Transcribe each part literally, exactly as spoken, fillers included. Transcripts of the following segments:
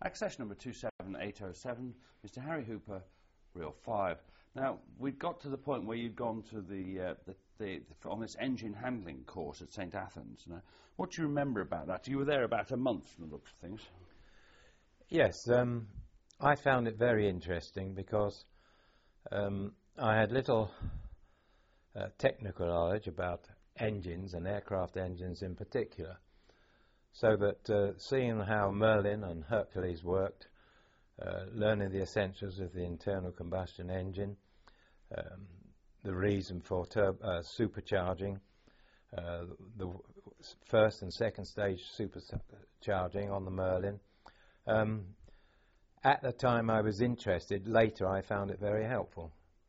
Access number two seven eight oh seven, Mister Harry Hooper, reel five. Now, we'd got to the point where you'd gone to the, uh, the, the, the on this engine handling course at Saint Athens. Now, what do you remember about that? You were there about a month from the looks of things. Yes, um, I found it very interesting because um, I had little uh, technical knowledge about engines and aircraft engines in particular. So that uh, seeing how Merlin and Hercules worked, uh, learning the essentials of the internal combustion engine, um, the reason for tur uh, supercharging, uh, the first and second stage supercharging on the Merlin. Um, at the time I was interested, later I found it very helpful.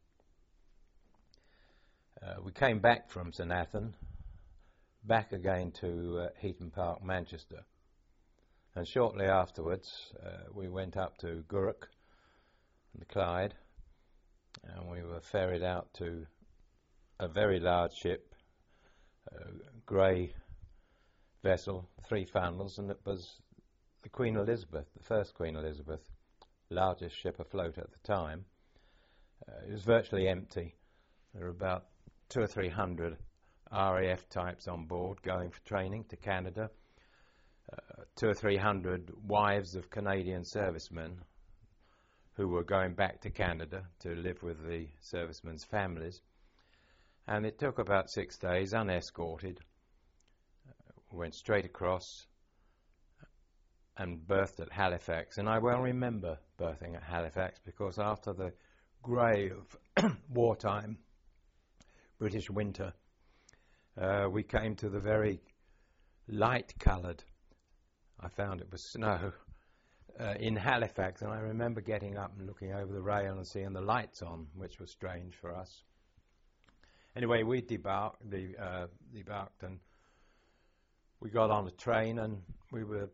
Uh, we came back from Saint Athan, back again to uh, Heaton Park, Manchester. And shortly afterwards, uh, we went up to Gourock and the Clyde, and we were ferried out to a very large ship, a grey vessel, three funnels, and it was the Queen Elizabeth, the first Queen Elizabeth, largest ship afloat at the time. Uh, it was virtually empty. There were about two or three hundred R A F types on board going for training to Canada, uh, two or three hundred wives of Canadian servicemen who were going back to Canada to live with the servicemen's families. And it took about six days unescorted. Uh, went straight across and berthed at Halifax. And I well remember berthing at Halifax because after the grey of wartime British winter, Uh, we came to the very light-coloured, I found it was snow, uh, in Halifax, and I remember getting up and looking over the rail and seeing the lights on, which was strange for us. Anyway, we debarked, the, uh, debarked and we got on a train, and we were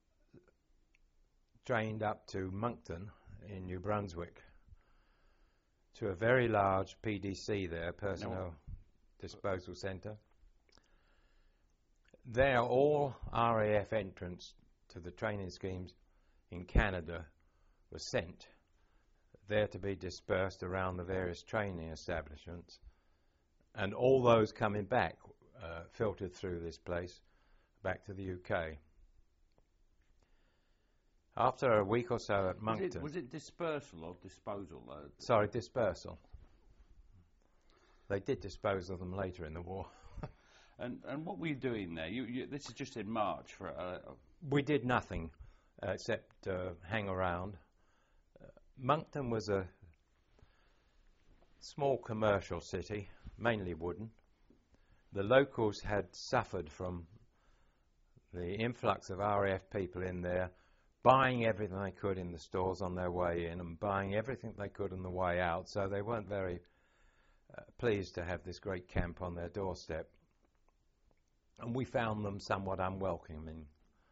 trained up to Moncton in New Brunswick, to a very large P D C there, Personnel no. Disposal Centre. There, all R A F entrants to the training schemes in Canada were sent, there to be dispersed around the various training establishments, and all those coming back uh, filtered through this place back to the U K. After a week or so at Moncton... Was it, was it dispersal or disposal? Uh, sorry, dispersal. They did dispose of them later in the war. And, and what were you doing there? You, you, this is just in March. For uh, We did nothing uh, except uh, hang around. Uh, Moncton was a small commercial city, mainly wooden. The locals had suffered from the influx of R A F people in there, buying everything they could in the stores on their way in and buying everything they could on the way out, so they weren't very uh, pleased to have this great camp on their doorstep. And we found them somewhat unwelcoming.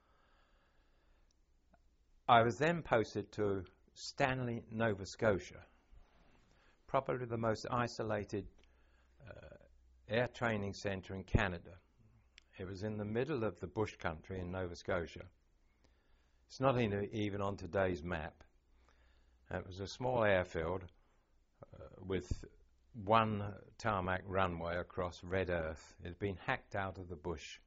I was then posted to Stanley, Nova Scotia, probably the most isolated uh, air training centre in Canada. It was in the middle of the bush country in Nova Scotia. It's not in, even on today's map. And it was a small airfield uh, with one tarmac runway across red earth. It had been hacked out of the bush.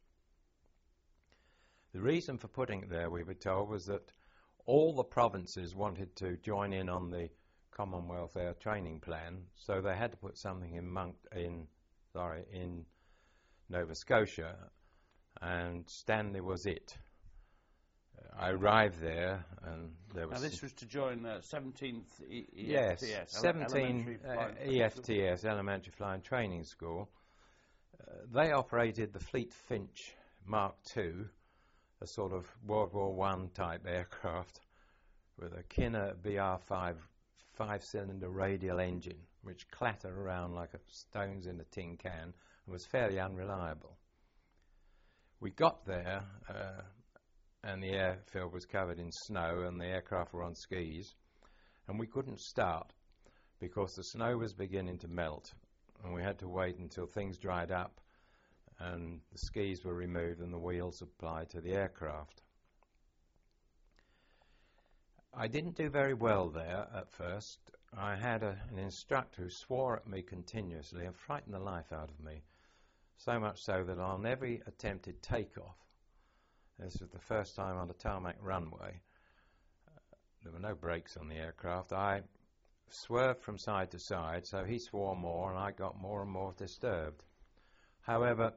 The reason for putting it there, we were told, was that all the provinces wanted to join in on the Commonwealth Air Training Plan, so they had to put something in Monk in sorry in Nova Scotia, and Stanley was it. Uh, I arrived there, and there was. Now this was to join the seventeenth E F T S. Yes, seventeen uh, E F T S, Elementary Flying Training School. Uh, they operated the Fleet Finch Mark two, a sort of World War One type aircraft with a Kinner B R five five-cylinder radial engine, which clattered around like a stones in a tin can and was fairly unreliable. We got there, uh, and the airfield was covered in snow and the aircraft were on skis, and we couldn't start because the snow was beginning to melt, and we had to wait until things dried up and the skis were removed and the wheels applied to the aircraft. I didn't do very well there at first. I had a, an instructor who swore at me continuously and frightened the life out of me, so much so that on every attempted takeoff, this was the first time on a tarmac runway, uh, there were no brakes on the aircraft, I swerved from side to side, so he swore more and I got more and more disturbed. However,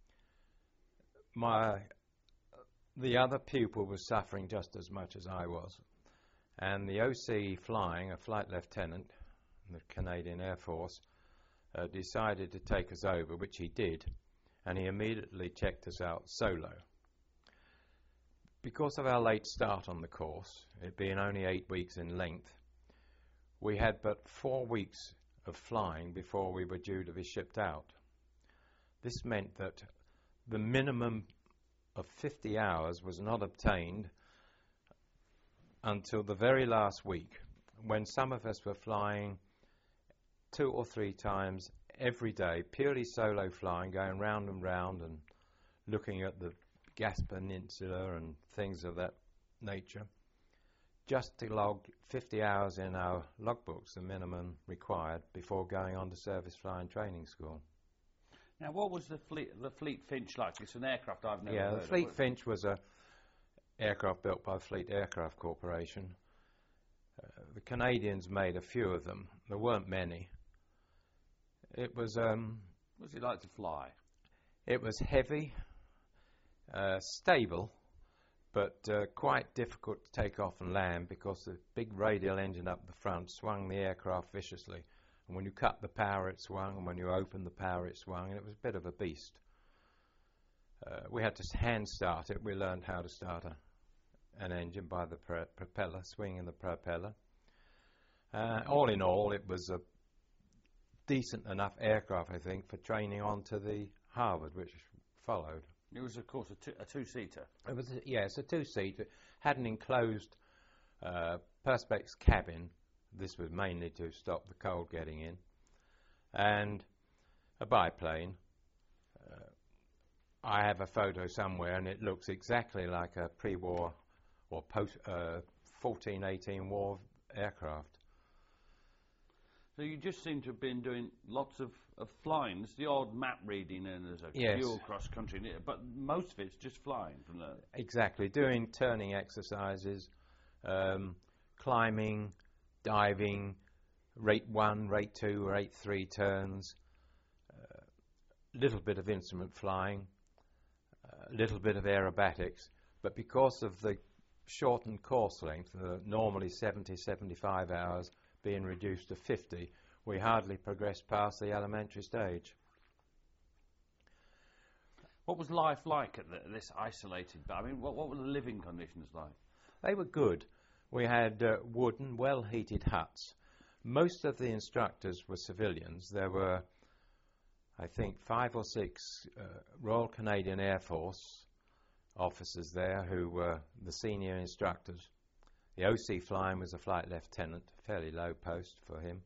my the other pupil was suffering just as much as I was, and the O C flying, a flight lieutenant in the Canadian Air Force, uh, decided to take us over, which he did, and he immediately checked us out solo. Because of our late start on the course, it being only eight weeks in length, we had but four weeks of flying before we were due to be shipped out. This meant that the minimum of fifty hours was not obtained until the very last week, when some of us were flying two or three times every day, purely solo flying, going round and round and looking at the Gas Peninsula and things of that nature, just to log fifty hours in our logbooks, the minimum required, before going on to service flying training school. Now, what was the Fleet, the Fleet Finch like? It's an aircraft I've never yeah, heard the of. Fleet Finch was a aircraft built by Fleet Aircraft Corporation. Uh, the Canadians made a few of them. There weren't many. It was um, what was it like to fly? It was heavy, uh, stable, but uh, quite difficult to take off and land because the big radial engine up the front swung the aircraft viciously. And when you cut the power, it swung, and when you opened the power, it swung, and it was a bit of a beast. Uh, we had to hand start it. We learned how to start a, an engine by the pr propeller, swinging the propeller. Uh, all in all, it was a decent enough aircraft, I think, for training onto the Harvard, which followed. It was, of course, a, two, a two-seater. It was, a, yes, a two-seater. Had an enclosed uh, perspex cabin. This was mainly to stop the cold getting in, and a biplane. Uh, I have a photo somewhere, and it looks exactly like a pre-war or post uh, fourteen eighteen war aircraft. So you just seem to have been doing lots of, of flying. It's the odd map reading and there's a yes. fuel cross-country, but most of it's just flying from there. Exactly, doing turning exercises, um, climbing, diving, rate one, rate two, rate three turns, a uh, little bit of instrument flying, a uh, little bit of aerobatics, but because of the shortened course length, uh, normally seventy, seventy-five hours, being reduced to fifty, we hardly progressed past the elementary stage. What was life like at the, this isolated, I mean, what, what were the living conditions like? They were good. We had uh, wooden, well-heated huts. Most of the instructors were civilians. There were, I think, five or six uh, Royal Canadian Air Force officers there who were the senior instructors. The O C flying was a flight lieutenant, fairly low post for him.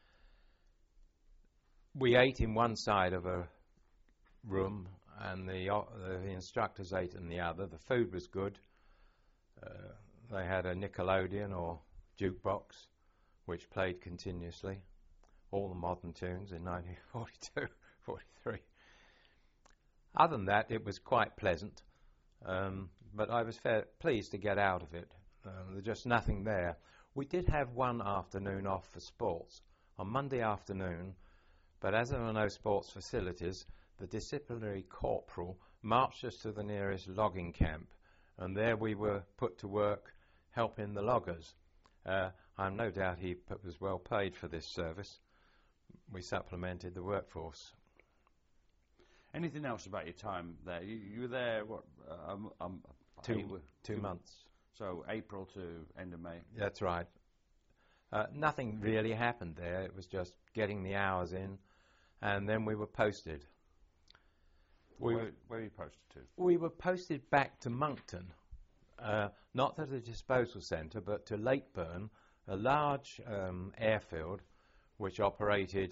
We ate in one side of a room, and the, uh, the instructors ate in the other. The food was good. Uh, they had a Nickelodeon or jukebox, which played continuously, all the modern tunes in nineteen forty-two, forty-three. Other than that, it was quite pleasant, um, but I was fair, pleased to get out of it. Um, there's just nothing there. We did have one afternoon off for sports on Monday afternoon, but as there were no sports facilities, the disciplinary corporal marched us to the nearest logging camp, and there we were put to work helping the loggers. Uh, I'm no doubt he p was well paid for this service. We supplemented the workforce. Anything else about your time there? You, you were there, what, uh, um, um, two, two, two two months. So April to end of May? That's right. Uh, nothing really happened there. It was just getting the hours in, and then we were posted. We where, where were you posted to? We were posted back to Moncton, uh, not to the disposal centre, but to Lakeburn, a large um, airfield which operated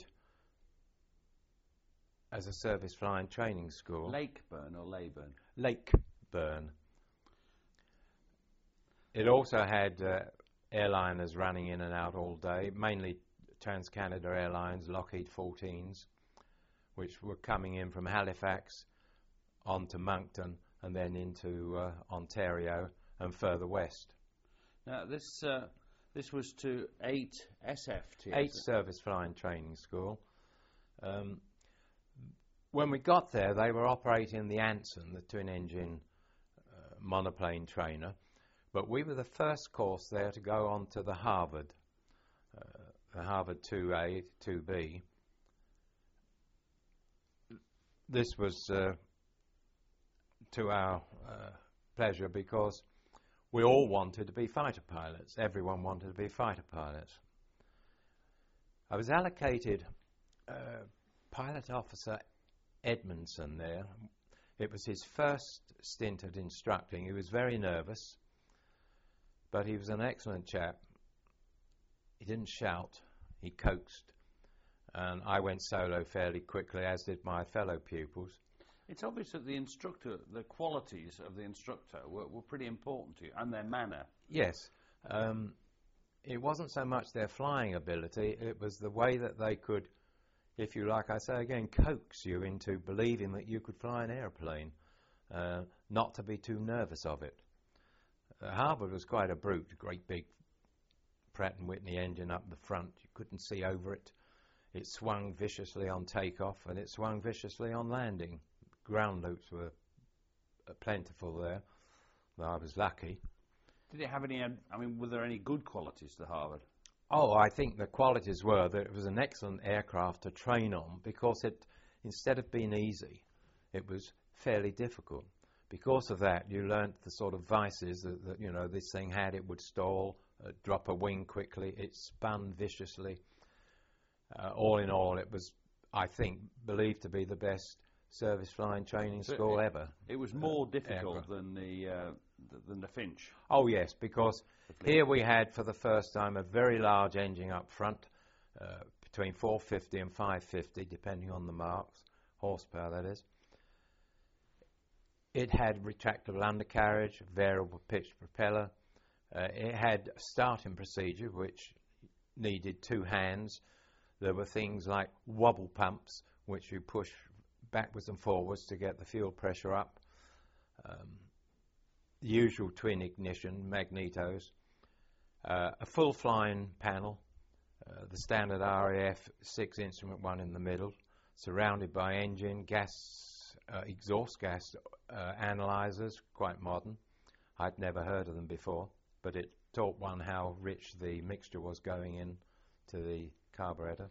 as a service flying training school. Lakeburn or Leyburn? Lakeburn. It also had uh, airliners running in and out all day, mainly TransCanada Airlines, Lockheed fourteens, which were coming in from Halifax onto Moncton and then into uh, Ontario and further west. Now, this uh, this was to eight S F T S. Eight Service Flying Training School. Um, when we got there, they were operating the Anson, the twin-engine uh, monoplane trainer, but we were the first course there to go on to the Harvard, uh, the Harvard two A, two B. This was uh, to our uh, pleasure because we all wanted to be fighter pilots. Everyone wanted to be fighter pilots. I was allocated uh, Pilot Officer Edmondson there. It was his first stint at instructing. He was very nervous, but he was an excellent chap. He didn't shout, he coaxed, and I went solo fairly quickly, as did my fellow pupils. It's obvious that the instructor, the qualities of the instructor were, were pretty important to you, and their manner. Yes. Um, it wasn't so much their flying ability, it was the way that they could, if you like, I say again, coax you into believing that you could fly an airplane, uh, not to be too nervous of it. Uh, Harvard was quite a brute, a great big Pratt and Whitney engine up the front. You couldn't see over it. It swung viciously on takeoff and it swung viciously on landing. Ground loops were uh, plentiful there. Well, I was lucky. Did it have any, uh, I mean, were there any good qualities to Harvard? Oh, I think the qualities were that it was an excellent aircraft to train on because it, instead of being easy, it was fairly difficult. Because of that, you learnt the sort of vices that, that you know, this thing had. It would stall, uh, drop a wing quickly, it spun viciously. Uh, all in all, it was, I think, believed to be the best service flying training so school it, ever. It was more uh, difficult aircraft. than the uh, th than the Finch. Oh yes, because here we had for the first time a very large engine up front, uh, between four fifty and five fifty, depending on the marks, horsepower that is. It had retractable undercarriage, variable pitch propeller. Uh, it had a starting procedure which needed two hands. There were things like wobble pumps, which you push backwards and forwards to get the fuel pressure up. Um, the usual twin ignition, magnetos. Uh, a full flying panel, uh, the standard R A F six instrument one in the middle, surrounded by engine, gas, uh, exhaust gas uh, analyzers, quite modern. I'd never heard of them before, but it taught one how rich the mixture was going in to the carburetor.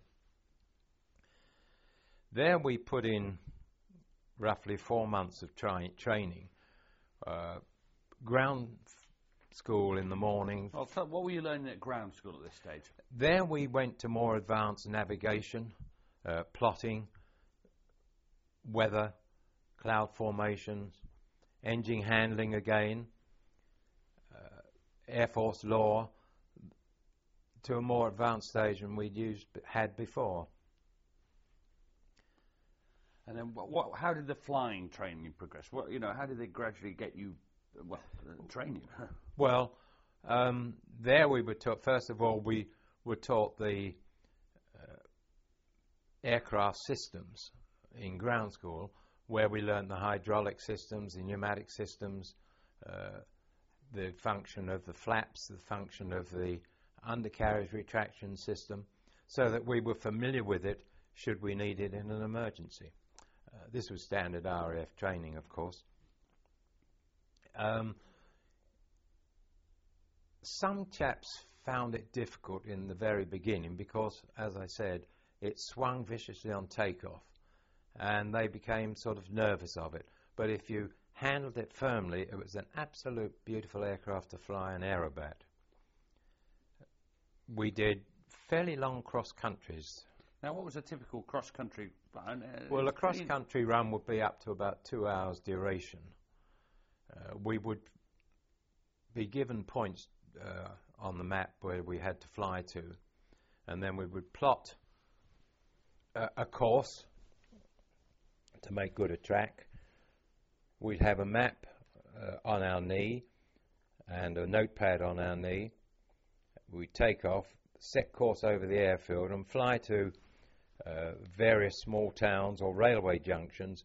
There we put in roughly four months of tra training. Uh, ground school in the morning. Well, so what were you learning at ground school at this stage? There we went to more advanced navigation, uh, plotting, weather, cloud formations, engine handling again, uh, Air Force law, to a more advanced stage than we'd used, had before. And then, what, what, how did the flying training progress? What, you know, how did they gradually get you, well, uh, train you? Well, um, there we were taught. First of all, we were taught the uh, aircraft systems in ground school, where we learned the hydraulic systems, the pneumatic systems, uh, the function of the flaps, the function of the undercarriage retraction system, so that we were familiar with it should we need it in an emergency. Uh, this was standard R A F training, of course. Um, some chaps found it difficult in the very beginning because, as I said, it swung viciously on takeoff and they became sort of nervous of it. But if you handled it firmly, it was an absolute beautiful aircraft to fly, an Aerobat. We did fairly long cross countries. Now, what was a typical cross-country run? Uh, well, a cross-country run would be up to about two hours duration. Uh, we would be given points uh, on the map where we had to fly to, and then we would plot a, a course to make good a track. We'd have a map uh, on our knee and a notepad on our knee, we take off, set course over the airfield and fly to uh, various small towns or railway junctions.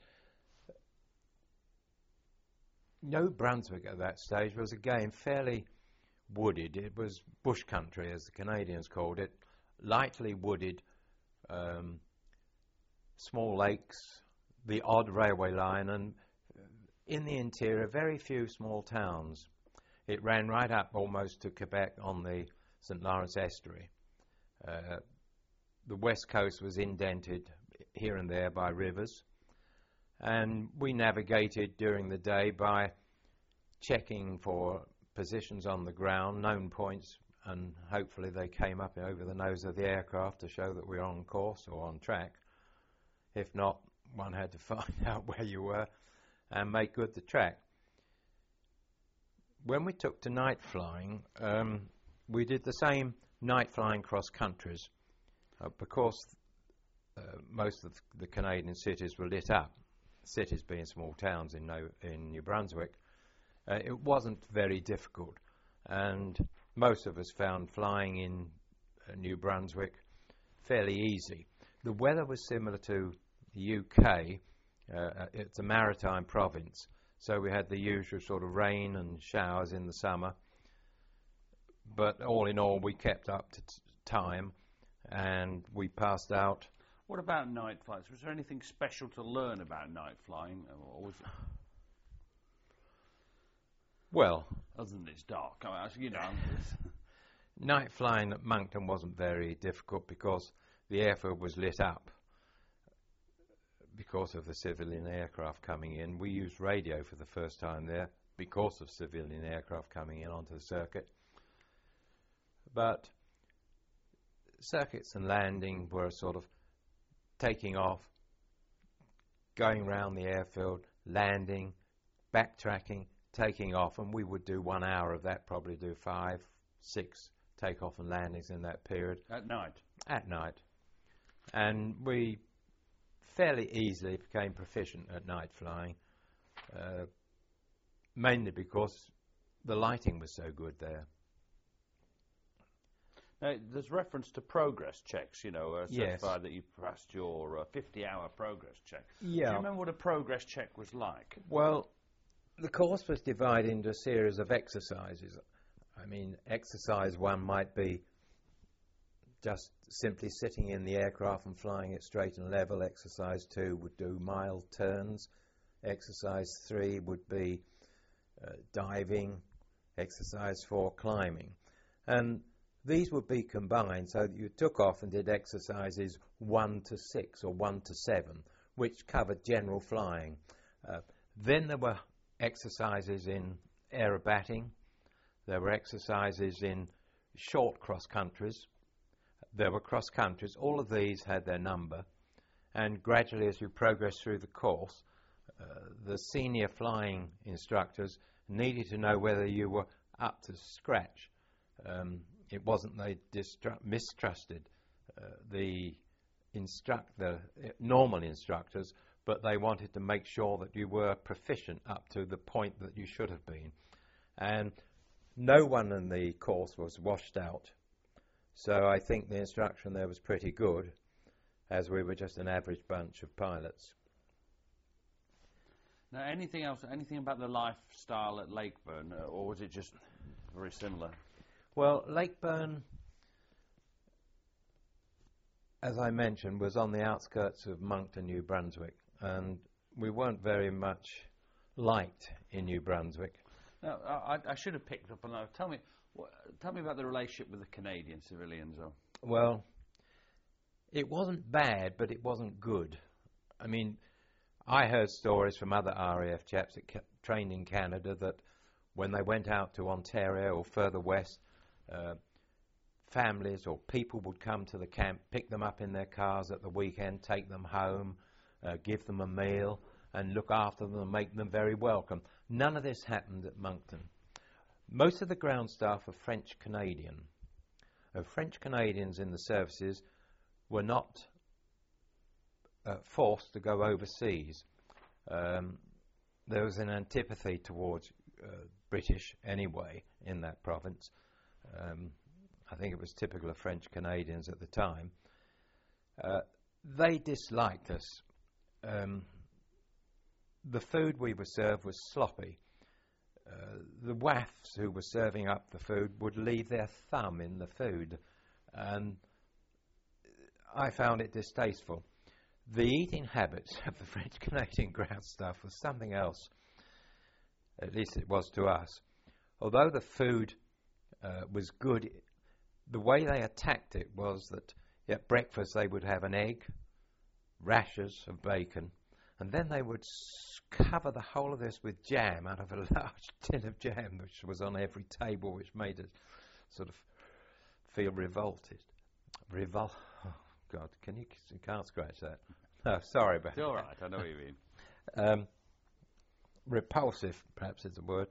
New Brunswick at that stage was again fairly wooded. It was bush country, as the Canadians called it, lightly wooded, um, small lakes, the odd railway line, and in the interior very few small towns. It ran right up almost to Quebec on the Saint Lawrence estuary. Uh, the west coast was indented here and there by rivers, and we navigated during the day by checking for positions on the ground, known points, and hopefully they came up over the nose of the aircraft to show that we were on course or on track. If not, one had to find out where you were and make good the track. When we took to night flying, um, we did the same night flying cross countries. Uh, because uh, most of the Canadian cities were lit up, cities being small towns in, no, in New Brunswick, uh, it wasn't very difficult, and most of us found flying in uh, New Brunswick fairly easy. The weather was similar to the U K. Uh, it's a maritime province, so we had the usual sort of rain and showers in the summer, but all in all we kept up to t time and we passed out. What about night flights? Was there anything special to learn about night flying? Or was it well, other than it's dark, I mean, you know. Night flying at Moncton wasn't very difficult because the airfield was lit up. Because of the civilian aircraft coming in, we used radio for the first time there because of civilian aircraft coming in onto the circuit. But circuits and landing were sort of taking off, going round the airfield, landing, backtracking, taking off, and we would do one hour of that, probably do five, six takeoff and landings in that period. At night? At night. And we fairly easily became proficient at night flying, uh, mainly because the lighting was so good there. Now, there's reference to progress checks, you know, uh, yes. certified that you passed your fifty-hour progress check. Yeah. Do you remember what a progress check was like? Well, the course was divided into a series of exercises. I mean, exercise one might be just simply sitting in the aircraft and flying it straight and level. Exercise two would do mild turns. Exercise three would be uh, diving. Exercise four, climbing. And these would be combined so that you took off and did exercises one to six or one to seven, which covered general flying. Uh, then there were exercises in aerobating. There were exercises in short cross countries. There were cross countries. All of these had their number, and gradually as you progress through the course, uh, the senior flying instructors needed to know whether you were up to scratch. Um, it wasn't they mistrusted uh, the instructor, normal instructors, but they wanted to make sure that you were proficient up to the point that you should have been. And no one in the course was washed out. So I think the instruction there was pretty good, as we were just an average bunch of pilots. Now, anything else, anything about the lifestyle at Lakeburn, uh, or was it just very similar? Well, Lakeburn, as I mentioned, was on the outskirts of Moncton, New Brunswick, and we weren't very much liked in New Brunswick. Now, I, I should have picked up on that. Tell me, what, tell me about the relationship with the Canadian civilians. Or well, it wasn't bad, but it wasn't good. I mean, I heard stories from other R A F chaps that ca trained in Canada that when they went out to Ontario or further west, uh, families or people would come to the camp, pick them up in their cars at the weekend, take them home, uh, give them a meal, and look after them and make them very welcome. None of this happened at Moncton. Most of the ground staff are French Canadian. Uh, French Canadians in the services were not uh, forced to go overseas. Um, there was an antipathy towards uh, British anyway in that province. Um, I think it was typical of French Canadians at the time, uh, they disliked us. Um, the food we were served was sloppy. Uh, the waffs who were serving up the food would leave their thumb in the food, and I found it distasteful. The eating habits of the French Canadian ground staff was something else, at least it was to us. Although the food uh, was good, the way they attacked it was that at breakfast they would have an egg, rashers of bacon, and then they would s- cover the whole of this with jam out of a large tin of jam which was on every table, which made us sort of feel revolted. Revol. Oh God, can you? You can't scratch that. No, sorry about It's all right. I know what you mean. Um, repulsive, perhaps is the word.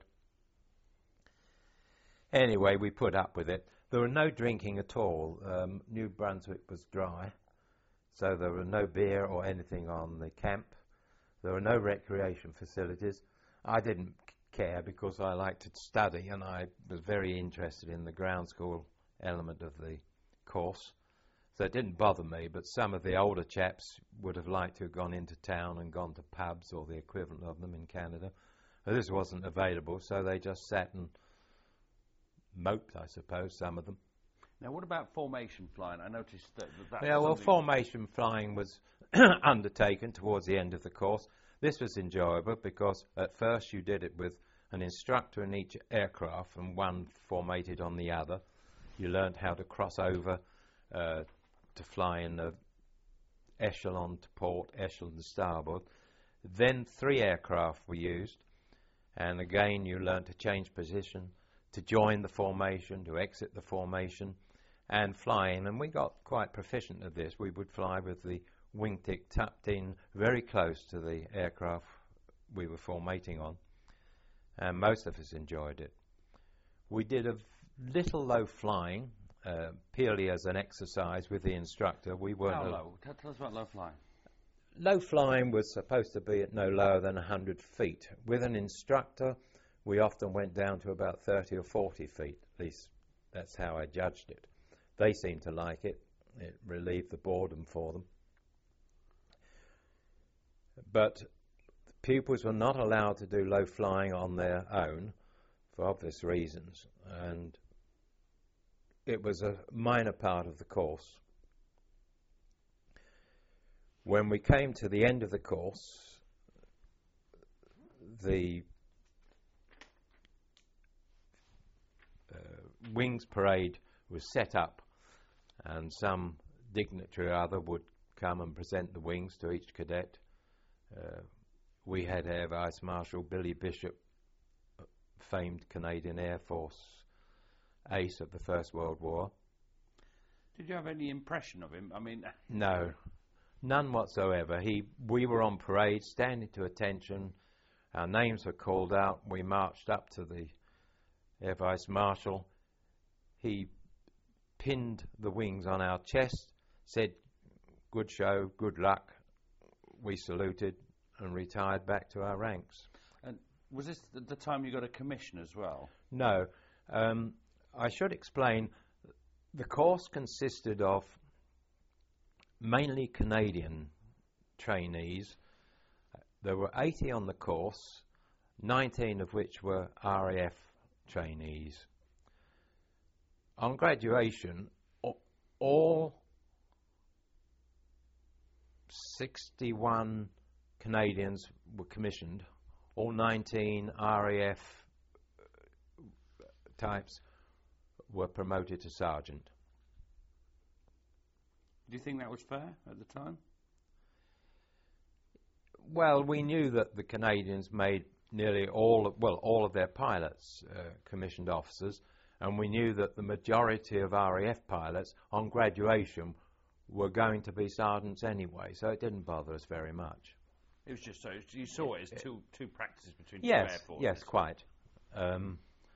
Anyway, we put up with it. There were no drinking at all. Um, New Brunswick was dry, so there were no beer or anything on the camp. There were no recreation facilities. I didn't care because I liked to study, and I was very interested in the ground school element of the course. So it didn't bother me, but some of the older chaps would have liked to have gone into town and gone to pubs or the equivalent of them in Canada. But this wasn't available, so they just sat and moped, I suppose, some of them. Now, what about formation flying? I noticed that that Yeah, was well, something- formation flying was undertaken towards the end of the course. This was enjoyable because at first you did it with an instructor in each aircraft and one formated on the other. You learned how to cross over uh, to fly in the echelon to port, echelon to starboard. Then three aircraft were used, and again you learned to change position, to join the formation, to exit the formation, and flying. And we got quite proficient at this. We would fly with the wingtip tucked in very close to the aircraft we were formating on, and most of us enjoyed it. We did a v- little low flying, uh, purely as an exercise with the instructor. We weren't How al- low? Tell, tell us about low flying. Low flying was supposed to be at no lower than one hundred feet. With an instructor, we often went down to about thirty or forty feet. At least that's how I judged it. They seemed to like it. It relieved the boredom for them. But pupils were not allowed to do low flying on their own for obvious reasons, and it was a minor part of the course. When we came to the end of the course, the uh, wings parade was set up, and some dignitary or other would come and present the wings to each cadet. Uh, we had Air Vice Marshal Billy Bishop, famed Canadian Air Force ace of the First World War. Did you have any impression of him? I mean, No, none whatsoever. He, we were on parade, standing to attention. Our names were called out. We marched up to the Air Vice Marshal. He pinned the wings on our chest, said, "Good show, good luck." We saluted and retired back to our ranks. and was this the, the time you got a commission as well? No, um, I should explain. The course consisted of mainly Canadian trainees. There were eighty on the course, nineteen of which were R A F trainees. On graduation, a- all sixty-one Canadians were commissioned. All nineteen R A F types were promoted to sergeant. Do you think that was fair at the time? Well, we knew that the Canadians made nearly all, of, well, all of their pilots uh, commissioned officers, and we knew that the majority of R A F pilots on graduation were going to be sergeants anyway, so it didn't bother us very much. It was just so you saw it as two two practices between two Yes, air forces. yes, quite. Um,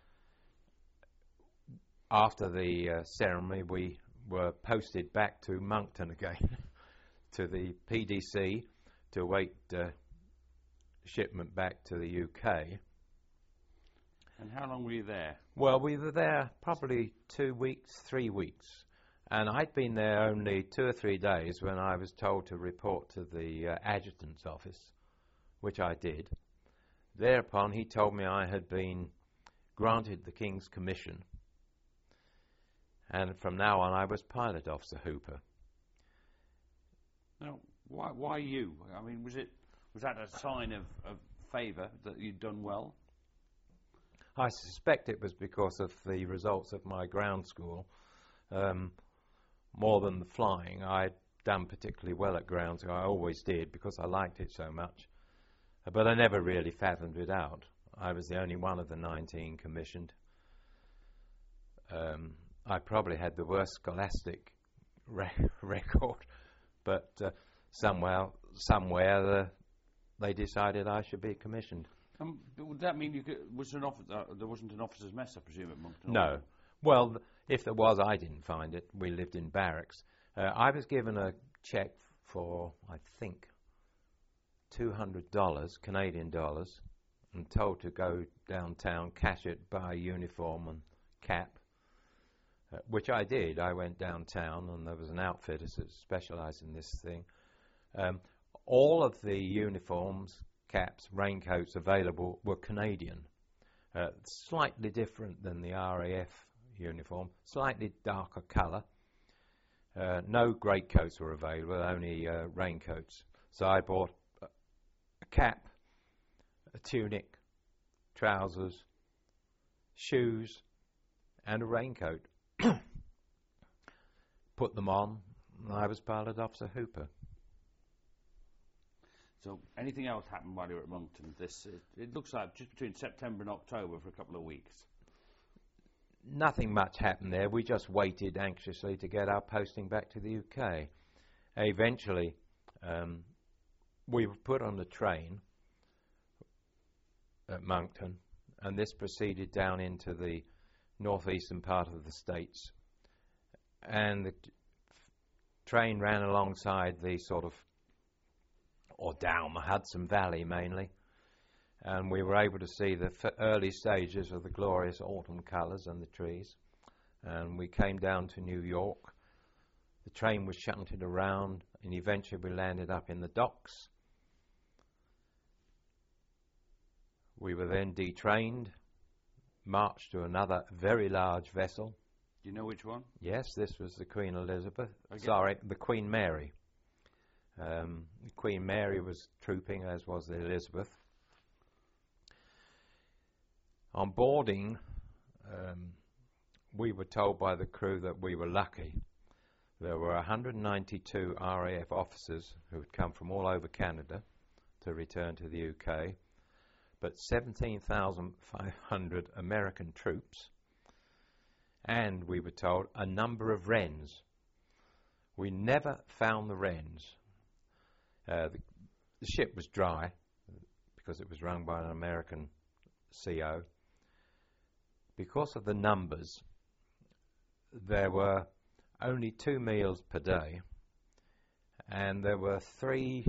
after the uh, ceremony, we were posted back to Moncton again, to the P D C, to await uh, shipment back to the U K. And how long were you there? Well, we were there probably two weeks, three weeks. And I'd been there only two or three days when I was told to report to the uh, adjutant's office, which I did. Thereupon, he told me I had been granted the King's Commission. And from now on, I was Pilot Officer Hooper. Now, why, why you? I mean, was it was that a sign of, of favour that you'd done well? I suspect it was because of the results of my ground school. Um, more than the flying, I'd done particularly well at ground school. I always did because I liked it so much. Uh, but I never really fathomed it out. I was the only one of the nineteen commissioned. Um, I probably had the worst scholastic re record, but uh, somewhere, somewhere the, they decided I should be commissioned. Um, would that mean you could, was there, an office, uh, there wasn't an officer's mess, I presume, at Moncton? No. Well, th if there was, I didn't find it. We lived in barracks. Uh, I was given a cheque for, I think, two hundred dollars, Canadian dollars, and told to go downtown, cash it, buy a uniform and cap, uh, which I did. I went downtown, and there was an outfitter that specialised in this thing. Um, all of the uniforms, caps, raincoats available were Canadian, uh, slightly different than the R A F uniform, slightly darker colour. Uh, no greatcoats were available, only uh, raincoats. So I bought a, a cap, a tunic, trousers, shoes, and a raincoat. Put them on, and I was Pilot Officer Hooper. So anything else happened while you were at Moncton? This it, it looks like just between September and October for a couple of weeks. Nothing much happened there. We just waited anxiously to get our posting back to the U K. Eventually, um, we were put on the train at Moncton, and this proceeded down into the northeastern part of the States. And the t train ran alongside the sort of, or down the Hudson Valley mainly, and we were able to see the f early stages of the glorious autumn colours and the trees. And we came down to New York. The train was shunted around, and eventually we landed up in the docks. We were then detrained, marched to another very large vessel. Do you know which one? Yes, this was the Queen Elizabeth. Okay. Sorry, the Queen Mary. Um, the Queen Mary was trooping, as was the Elizabeth. On boarding, um, we were told by the crew that we were lucky. There were one hundred ninety-two R A F officers who had come from all over Canada to return to the U K, but seventeen thousand five hundred American troops, and we were told a number of Wrens. We never found the Wrens. Uh, the, the ship was dry because it was run by an American C O. Because of the numbers, there were only two meals per day, and there were three,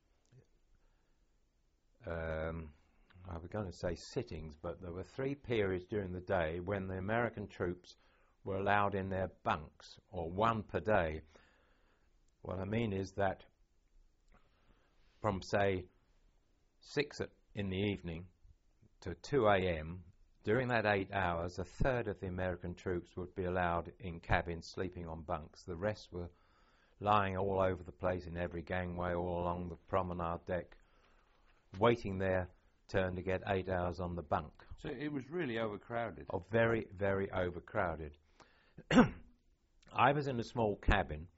um, I was going to say sittings, but there were three periods during the day when the American troops were allowed in their bunks, or one per day. What I mean is that from, say, six in the evening to two A M, during that eight hours, a third of the American troops would be allowed in cabins sleeping on bunks. The rest were lying all over the place in every gangway, all along the promenade deck, waiting their turn to get eight hours on the bunk. So it was really overcrowded. Oh, very, very overcrowded. I was in a small cabin,